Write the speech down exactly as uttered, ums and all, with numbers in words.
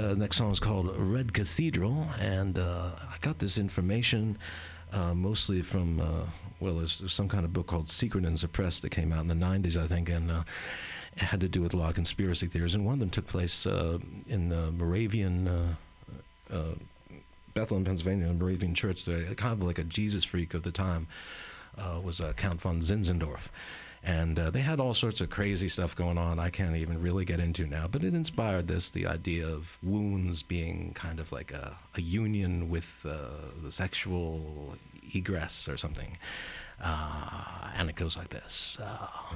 uh, next song is called Red Cathedral, and uh, I got this information uh, mostly from, uh, well, there's, there's some kind of book called Secret and Suppressed that came out in the nineties, I think, and uh, it had to do with a lot of conspiracy theories, and one of them took place uh, in the Moravian, uh, uh, Bethlehem, Pennsylvania, Moravian church. They're kind of like a Jesus freak of the time uh, was uh, Count von Zinzendorf. And uh, they had all sorts of crazy stuff going on I can't even really get into now, but it inspired this, the idea of wounds being kind of like a, a union with uh, the sexual egress or something. Uh, and it goes like this. Uh,